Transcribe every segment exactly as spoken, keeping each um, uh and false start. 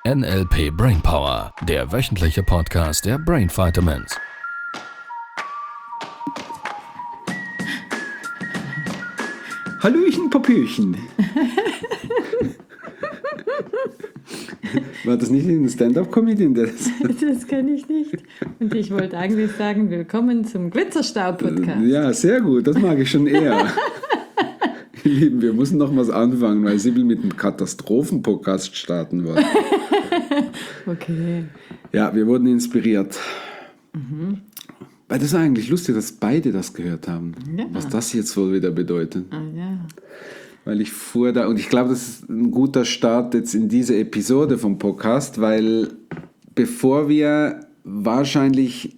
N L P Brainpower, der wöchentliche Podcast der Brain Vitamins. Hallöchen, Popöchen. War das nicht ein Stand-up-Comedian? Das, das kann ich nicht. Und ich wollte eigentlich sagen, willkommen zum Glitzerstaub-Podcast. Ja, sehr gut, das mag ich schon eher. Ihr Lieben, wir müssen noch was anfangen, weil Sibyl mit einem Katastrophen-Podcast starten wollte. Okay. Ja, wir wurden inspiriert. Mhm. Weil das ist eigentlich lustig, dass beide das gehört haben. Ja. Was das jetzt wohl wieder bedeutet. Ah, ja. Weil ich fuhr da, und ich glaube, das ist ein guter Start jetzt in diese Episode vom Podcast, weil bevor wir wahrscheinlich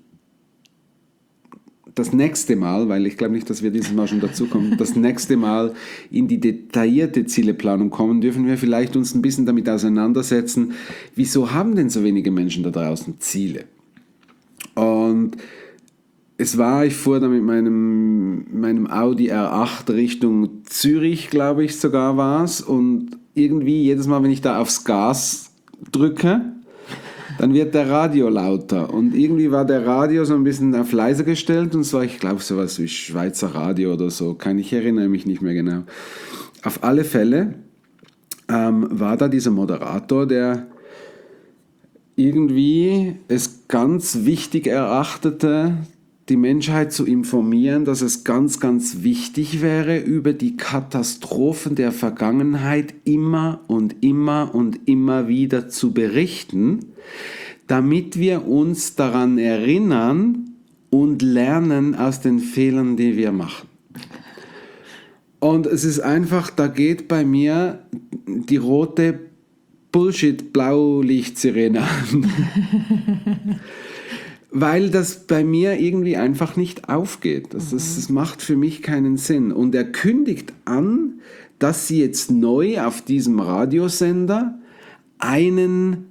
das nächste Mal, weil ich glaube nicht, dass wir dieses Mal schon dazukommen, das nächste Mal in die detaillierte Zieleplanung kommen, dürfen wir vielleicht uns ein bisschen damit auseinandersetzen, wieso haben denn so wenige Menschen da draußen Ziele? Und es war, ich fuhr da mit meinem, meinem Audi R acht Richtung Zürich, glaube ich sogar war es, und irgendwie jedes Mal, wenn ich da aufs Gas drücke, dann wird der Radio lauter, und irgendwie war der Radio so ein bisschen auf leise gestellt, und zwar, ich glaube, sowas wie Schweizer Radio oder so, kann ich erinnere mich nicht mehr genau. Auf alle Fälle ähm, war da dieser Moderator, der irgendwie es ganz wichtig erachtete, die Menschheit zu informieren, dass es ganz, ganz wichtig wäre, über die Katastrophen der Vergangenheit immer und immer und immer wieder zu berichten, damit wir uns daran erinnern und lernen aus den Fehlern, die wir machen. Und es ist einfach, da geht bei mir die rote Bullshit-Blaulicht-Sirene an. Weil das bei mir irgendwie einfach nicht aufgeht. Das, das, das macht für mich keinen Sinn. Und er kündigt an, dass sie jetzt neu auf diesem Radiosender einen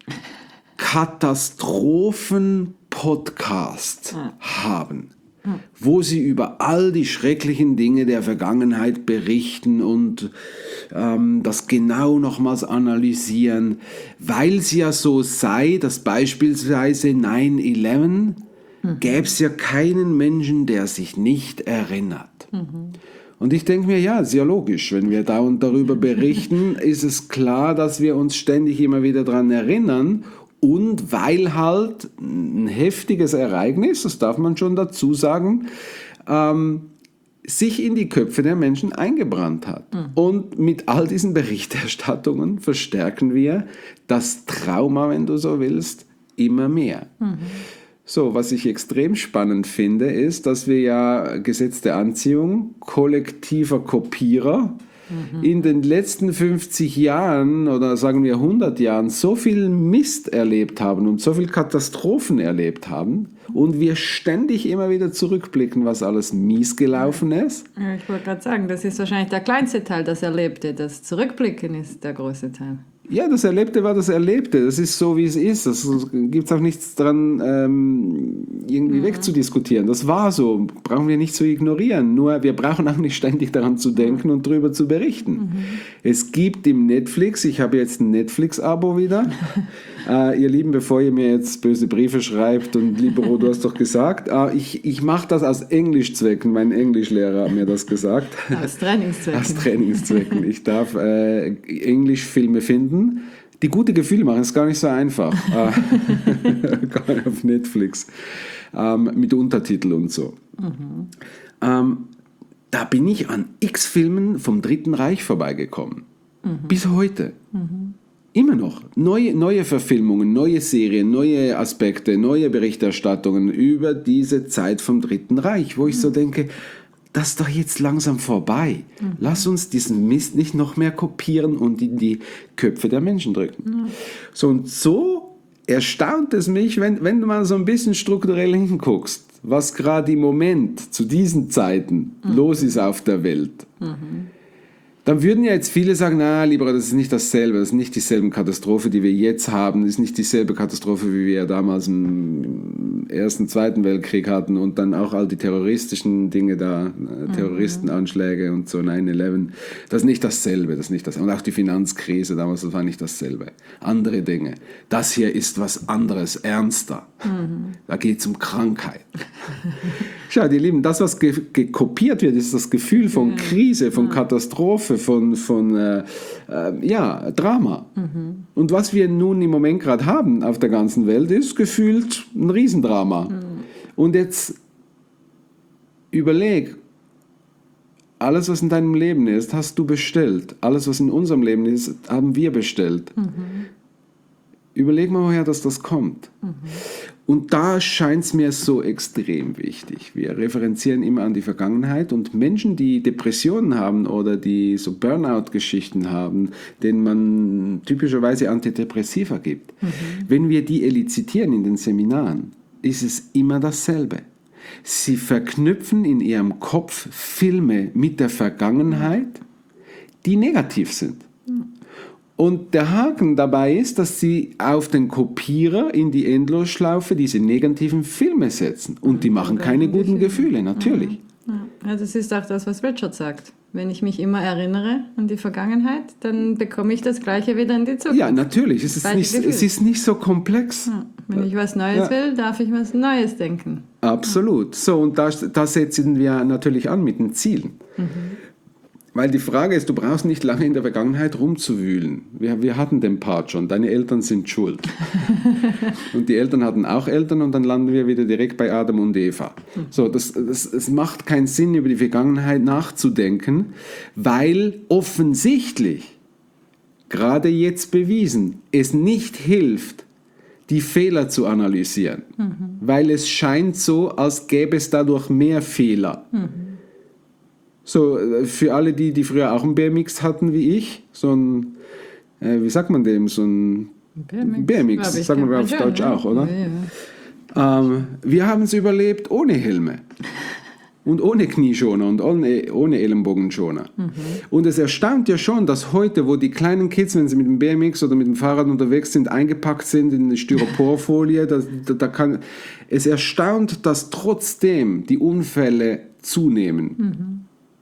Katastrophen-Podcast haben, wo sie über all die schrecklichen Dinge der Vergangenheit berichten und ähm, das genau nochmals analysieren, weil es ja so sei, dass beispielsweise neun elf mhm. gäbe es ja keinen Menschen, der sich nicht erinnert. Mhm. Und ich denke mir, ja, sehr logisch, wenn wir da und darüber berichten, ist es klar, dass wir uns ständig immer wieder daran erinnern. Und weil halt ein heftiges Ereignis, das darf man schon dazu sagen, ähm, sich in die Köpfe der Menschen eingebrannt hat. Mhm. Und mit all diesen Berichterstattungen verstärken wir das Trauma, wenn du so willst, immer mehr. Mhm. So, was ich extrem spannend finde, ist, dass wir ja Gesetz der Anziehung, kollektiver Kopierer, mhm. in den letzten fünfzig Jahren oder sagen wir hundert Jahren so viel Mist erlebt haben und so viel Katastrophen erlebt haben und wir ständig immer wieder zurückblicken, was alles mies gelaufen ist. Ja, ich wollte gerade sagen, das ist wahrscheinlich der kleinste Teil, das Erlebte. Das Zurückblicken ist der große Teil. Ja, das Erlebte war das Erlebte. Das ist so, wie es ist. Das gibt es auch nichts dran, ähm, irgendwie mhm. wegzudiskutieren. Das war so. Brauchen wir nicht zu ignorieren. Nur, wir brauchen auch nicht ständig daran zu denken und darüber zu berichten. Mhm. Es gibt im Netflix, ich habe jetzt ein Netflix-Abo wieder. äh, ihr Lieben, bevor ihr mir jetzt böse Briefe schreibt und Libero, du hast doch gesagt, äh, ich, ich mache das aus Englischzwecken. Mein Englischlehrer hat mir das gesagt. Aus Trainingszwecken. Aus Trainingszwecken. Ich darf äh, Englischfilme finden. Die gute Gefühle machen, ist gar nicht so einfach. Auf Netflix. Ähm, mit Untertitel und so. Mhm. Ähm, da bin ich an x Filmen vom Dritten Reich vorbeigekommen. Mhm. Bis heute. Mhm. Immer noch. Neue, neue Verfilmungen, neue Serien, neue Aspekte, neue Berichterstattungen über diese Zeit vom Dritten Reich, wo ich mhm. so denke, das ist doch jetzt langsam vorbei. Mhm. Lass uns diesen Mist nicht noch mehr kopieren und in die Köpfe der Menschen drücken. Mhm. So und so erstaunt es mich, wenn, wenn du mal so ein bisschen strukturell hinguckst, was gerade im Moment zu diesen Zeiten mhm. los ist auf der Welt. Mhm. Dann würden ja jetzt viele sagen, na, lieber, das ist nicht dasselbe, das ist nicht dieselbe Katastrophe, die wir jetzt haben, das ist nicht dieselbe Katastrophe, wie wir damals im Ersten, Zweiten Weltkrieg hatten und dann auch all die terroristischen Dinge da, äh, Terroristenanschläge und so nine eleven, das ist nicht dasselbe, das ist nicht das, und auch die Finanzkrise damals, das war nicht dasselbe. Andere Dinge. Das hier ist was anderes, ernster. Mhm. Da geht es um Krankheit. Schau, die Lieben, das, was ge- ge- kopiert wird, ist das Gefühl von Krise, von Katastrophe, von, von äh, äh, ja, Drama. Mhm. Und was wir nun im Moment gerade haben auf der ganzen Welt, ist gefühlt ein Riesendrama. Mhm. Und jetzt überleg, alles, was in deinem Leben ist, hast du bestellt. Alles, was in unserem Leben ist, haben wir bestellt. Mhm. Überleg mal, woher das, das kommt. Mhm. Und da scheint es mir so extrem wichtig. Wir referenzieren immer an die Vergangenheit und Menschen, die Depressionen haben oder die so Burnout-Geschichten haben, denen man typischerweise Antidepressiva gibt. Mhm. Wenn wir die elizitieren in den Seminaren, ist es immer dasselbe. Sie verknüpfen in ihrem Kopf Filme mit der Vergangenheit, die negativ sind. Mhm. Und der Haken dabei ist, dass sie auf den Kopierer in die Endlosschlaufe diese negativen Filme setzen. Und die machen keine guten Gefühle, natürlich. Ja, das ist auch das, was Richard sagt. Wenn ich mich immer erinnere an die Vergangenheit, dann bekomme ich das Gleiche wieder in die Zukunft. Ja, natürlich. Es ist, nicht, es ist nicht so komplex. Ja, wenn ich was Neues ja. will, darf ich was Neues denken. Absolut. So, und da, da setzen wir natürlich an mit den Zielen. Mhm. Weil die Frage ist, du brauchst nicht lange in der Vergangenheit rumzuwühlen. Wir, wir hatten den Part schon, deine Eltern sind schuld. Und die Eltern hatten auch Eltern und dann landen wir wieder direkt bei Adam und Eva. So, das, das, es macht keinen Sinn, über die Vergangenheit nachzudenken, weil offensichtlich, gerade jetzt bewiesen, es nicht hilft, die Fehler zu analysieren. Mhm. Weil es scheint so, als gäbe es dadurch mehr Fehler. Mhm. So, für alle die, die früher auch einen B M X hatten wie ich, so ein, äh, wie sagt man dem, so ein B M X, B M X sagen wir auf Deutsch ja. auch, oder? Ja, ja. Ähm, wir haben es überlebt ohne Helme und ohne Knieschoner und ohne, ohne Ellenbogenschoner. Mhm. Und es erstaunt ja schon, dass heute, wo die kleinen Kids, wenn sie mit dem B M X oder mit dem Fahrrad unterwegs sind, eingepackt sind in eine Styroporfolie, da, da, da kann, es erstaunt, dass trotzdem die Unfälle zunehmen. Mhm.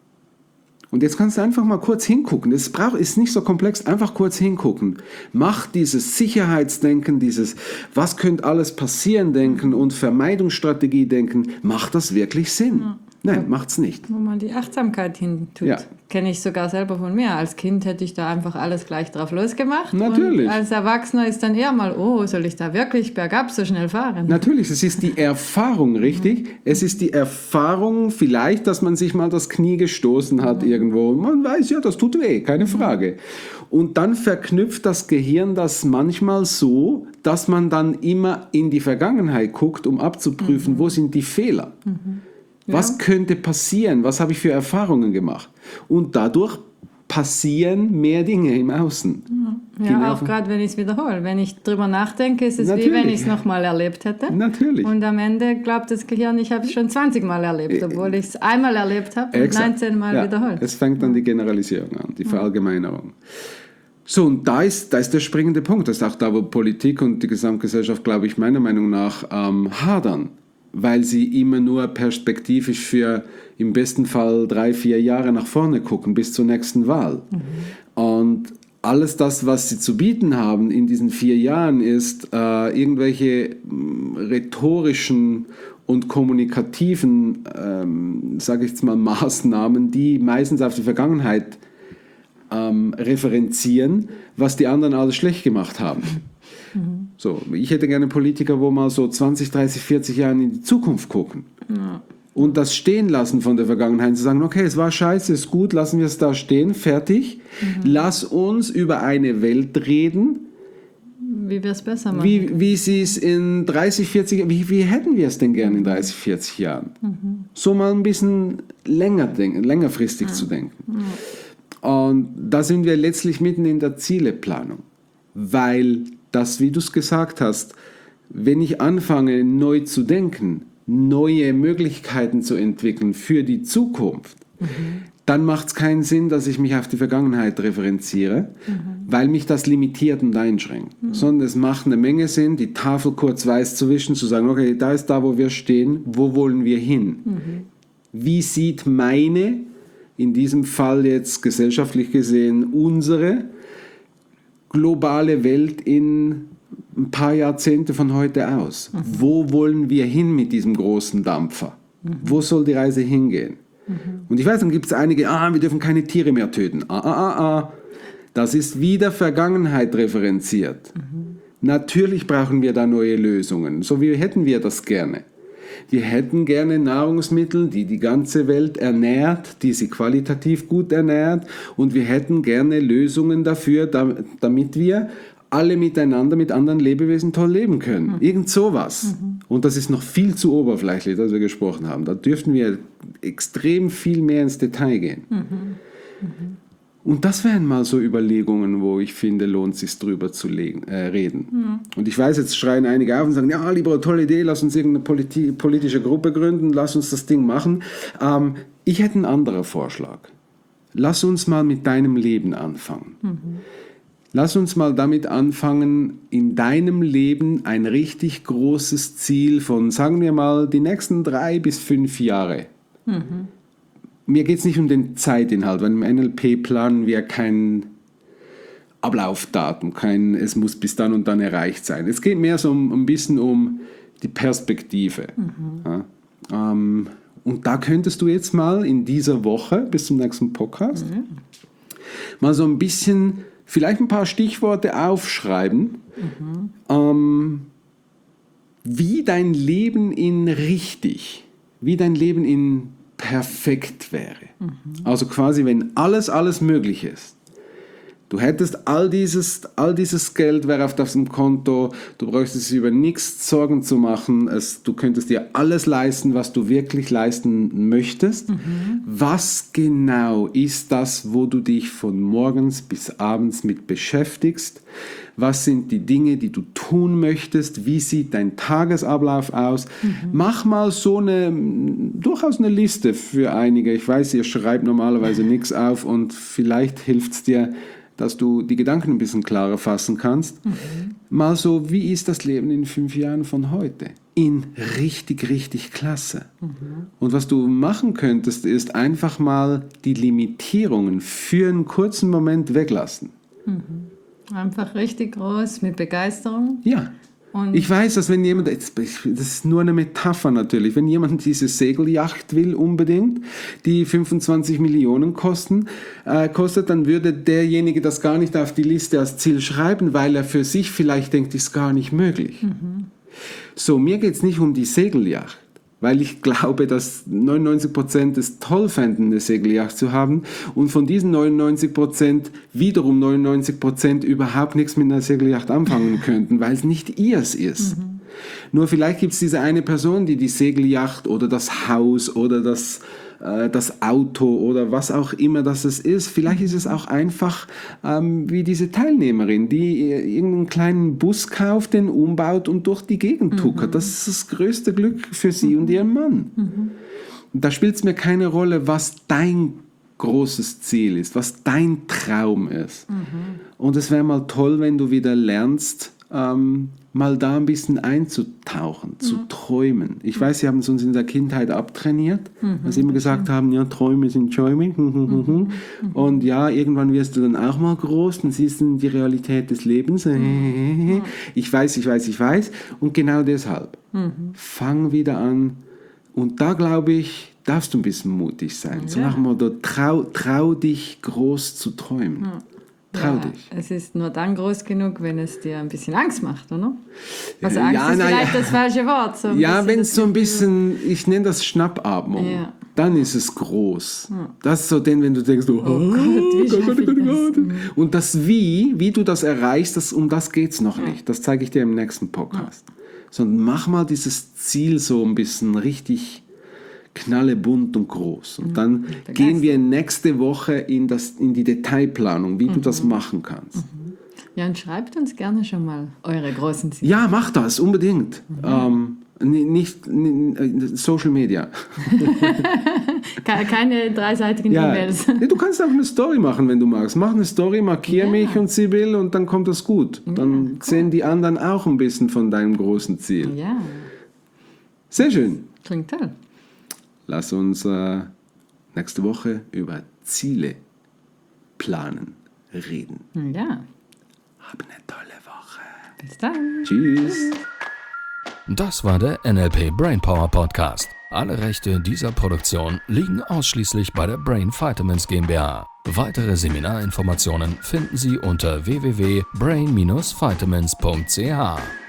Und jetzt kannst du einfach mal kurz hingucken. Es ist nicht so komplex, einfach kurz hingucken. Mach dieses Sicherheitsdenken, dieses was könnte alles passieren denken und Vermeidungsstrategie denken, macht das wirklich Sinn? Ja. Nein, ja, macht's nicht. Wo man die Achtsamkeit hin tut. Ja. Kenne ich sogar selber von mir. Als Kind hätte ich da einfach alles gleich drauf losgemacht. Natürlich. Und als Erwachsener ist dann eher mal, oh, soll ich da wirklich bergab so schnell fahren? Natürlich, es ist die Erfahrung, richtig? Mhm. Es ist die Erfahrung vielleicht, dass man sich mal das Knie gestoßen hat mhm. irgendwo. Man weiß ja, das tut weh, keine Frage. Und dann verknüpft das Gehirn das manchmal so, dass man dann immer in die Vergangenheit guckt, um abzuprüfen, mhm. wo sind die Fehler. Mhm. Was ja. könnte passieren? Was habe ich für Erfahrungen gemacht? Und dadurch passieren mehr Dinge im Außen. Ja, ja auch gerade wenn ich es wiederhole. Wenn ich drüber nachdenke, ist es Natürlich. wie wenn ich es nochmal erlebt hätte. Natürlich. Und am Ende glaubt das Gehirn, ich habe es schon zwanzig Mal erlebt, obwohl ich es einmal erlebt habe und neunzehn Mal ja. wiederholt. Es fängt dann die Generalisierung an, die ja. Verallgemeinerung. So, und da ist, da ist der springende Punkt. Das ist auch da, wo Politik und die Gesamtgesellschaft, glaube ich, meiner Meinung nach ähm, hadern. Weil sie immer nur perspektivisch für im besten Fall drei, vier Jahre nach vorne gucken, bis zur nächsten Wahl. Mhm. Und alles das, was sie zu bieten haben in diesen vier Jahren, ist äh, irgendwelche rhetorischen und kommunikativen, ähm, sage ich jetzt mal, Maßnahmen, die meistens auf die Vergangenheit ähm, referenzieren, was die anderen alles schlecht gemacht haben. Mhm. So, ich hätte gerne Politiker, wo mal so zwanzig, dreißig, vierzig Jahre in die Zukunft gucken. Ja. Und das stehen lassen von der Vergangenheit. Zu sagen, okay, es war scheiße, ist gut, lassen wir es da stehen, fertig. Mhm. Lass uns über eine Welt reden. Wie wir es besser machen. Wie, wie sie es in dreißig, vierzig Jahren, wie, wie hätten wir es denn gerne in dreißig, vierzig Jahren? Mhm. So mal ein bisschen länger denken, längerfristig ja. zu denken. Ja. Und da sind wir letztlich mitten in der Zieleplanung. Weil das, wie du es gesagt hast, wenn ich anfange, neu zu denken, neue Möglichkeiten zu entwickeln für die Zukunft, mhm. dann macht es keinen Sinn, dass ich mich auf die Vergangenheit referenziere, mhm. weil mich das limitiert und einschränkt. Mhm. Sondern es macht eine Menge Sinn, die Tafel kurz weiß zu wischen, zu sagen, okay, da ist da, wo wir stehen, wo wollen wir hin? Mhm. Wie sieht meine, in diesem Fall jetzt gesellschaftlich gesehen, unsere globale Welt in ein paar Jahrzehnte von heute aus? Mhm. Wo wollen wir hin mit diesem großen Dampfer? Mhm. Wo soll die Reise hingehen? Mhm. Und ich weiß, dann gibt es einige, ah, wir dürfen keine Tiere mehr töten. Ah, ah, ah, ah. Das ist wieder Vergangenheit referenziert. Mhm. Natürlich brauchen wir da neue Lösungen. So wie hätten wir das gerne. Wir hätten gerne Nahrungsmittel, die die ganze Welt ernährt, die sie qualitativ gut ernährt. Und wir hätten gerne Lösungen dafür, damit wir alle miteinander mit anderen Lebewesen toll leben können. Mhm. Irgend sowas. Mhm. Und das ist noch viel zu oberflächlich, dass wir gesprochen haben. Da dürften wir extrem viel mehr ins Detail gehen. Mhm. Mhm. Und das wären mal so Überlegungen, wo ich finde, lohnt es sich drüber zu legen, äh, reden. Mhm. Und ich weiß, jetzt schreien einige auf und sagen, ja, lieber, tolle Idee, lass uns irgendeine politi- politische Gruppe gründen, lass uns das Ding machen. Ähm, ich hätte einen anderen Vorschlag. Lass uns mal mit deinem Leben anfangen. Mhm. Lass uns mal damit anfangen, in deinem Leben ein richtig großes Ziel von, sagen wir mal, die nächsten drei bis fünf Jahre. Mhm. Mir geht es nicht um den Zeitinhalt, weil im N L P planen wir kein Ablaufdatum, kein, es muss bis dann und dann erreicht sein. Es geht mehr so um, ein bisschen um die Perspektive. Mhm. Ja, ähm, und da könntest du jetzt mal in dieser Woche, bis zum nächsten Podcast, mhm. mal so ein bisschen, vielleicht ein paar Stichworte aufschreiben, mhm. ähm, wie dein Leben in richtig, wie dein Leben in perfekt wäre. Mhm. Also quasi, wenn alles, alles möglich ist. Du hättest all dieses, all dieses Geld wäre auf deinem Konto, du bräuchtest über nichts Sorgen zu machen, es, du könntest dir alles leisten, was du wirklich leisten möchtest. Mhm. Was genau ist das, wo du dich von morgens bis abends mit beschäftigst? Was sind die Dinge, die du tun möchtest? Wie sieht dein Tagesablauf aus? Mhm. Mach mal so eine, durchaus eine Liste für einige. Ich weiß, ihr schreibt normalerweise nichts auf und vielleicht hilft es dir, dass du die Gedanken ein bisschen klarer fassen kannst. Mhm. Mal so, wie ist das Leben in fünf Jahren von heute? In richtig, richtig klasse. Mhm. Und was du machen könntest, ist einfach mal die Limitierungen für einen kurzen Moment weglassen. Mhm. Einfach richtig groß, mit Begeisterung. Ja. Und ich weiß, dass wenn jemand, das ist nur eine Metapher natürlich, wenn jemand diese Segelyacht will unbedingt, die fünfundzwanzig Millionen kosten, äh, kostet, dann würde derjenige das gar nicht auf die Liste als Ziel schreiben, weil er für sich vielleicht denkt, ist gar nicht möglich. Mhm. So, mir geht es nicht um die Segelyacht, weil ich glaube, dass neunundneunzig Prozent es toll fänden, eine Segelyacht zu haben und von diesen neunundneunzig Prozent wiederum neunundneunzig Prozent überhaupt nichts mit einer Segelyacht anfangen könnten, weil es nicht ihrs ist. Mhm. Nur vielleicht gibt es diese eine Person, die die Segelyacht oder das Haus oder das, äh, das Auto oder was auch immer das es ist, vielleicht ist es auch einfach ähm, wie diese Teilnehmerin, die irgendeinen kleinen Bus kauft, den umbaut und durch die Gegend tuckert. Mhm. Das ist das größte Glück für sie mhm. und ihren Mann. Mhm. Da spielt es mir keine Rolle, was dein großes Ziel ist, was dein Traum ist. Mhm. Und es wäre mal toll, wenn du wieder lernst, ähm, mal da ein bisschen einzutauchen, mhm. zu träumen. Ich weiß, sie haben es uns in der Kindheit abtrainiert, mhm. weil sie immer gesagt haben, ja, Träume sind Träume. Mhm. Und ja, irgendwann wirst du dann auch mal groß, dann siehst du die Realität des Lebens. Mhm. Ich weiß, ich weiß, ich weiß. Und genau deshalb, mhm. fang wieder an. Und da, glaube ich, darfst du ein bisschen mutig sein. Ja. So nach dem Motto, trau, trau dich groß zu träumen. Ja. Trau ja, dich. Es ist nur dann groß genug, wenn es dir ein bisschen Angst macht, oder? Also ja, Angst ja, ist na, vielleicht ja. das falsche Wort. So ja, wenn es so ein bisschen, ich nenne das Schnappatmung, ja. dann ist es groß. Ja. Das ist so denn, wenn du denkst, oh, oh Gott, wie Gott, Gott, Gott, Gott. Das? Und das Wie, wie du das erreichst, das, um das geht es noch ja. nicht. Das zeige ich dir im nächsten Podcast. Ja. Sondern mach mal dieses Ziel so ein bisschen richtig knallebunt und groß. Und dann mhm. gehen wir nächste Woche in, das, in die Detailplanung, wie mhm. du das machen kannst. Mhm. Ja, und schreibt uns gerne schon mal eure großen Ziele. Ja, mach das, unbedingt. Mhm. Ähm, nicht, nicht Social Media. Keine dreiseitigen Ja, E-Mails. nee, du kannst auch eine Story machen, wenn du magst. Mach eine Story, markier Ja. mich und Sibyl und dann kommt das gut. Dann Ja, cool. sehen die anderen auch ein bisschen von deinem großen Ziel. Ja, Sehr schön. klingt toll. Lass uns äh, nächste Woche über Ziele planen, reden. Ja, Hab eine tolle Woche. bis dann. Tschüss. Das war der N L P Brainpower Podcast. Alle Rechte dieser Produktion liegen ausschließlich bei der Brain Vitamins GmbH. Weitere Seminarinformationen finden Sie unter w w w punkt brain dash vitamins punkt c h.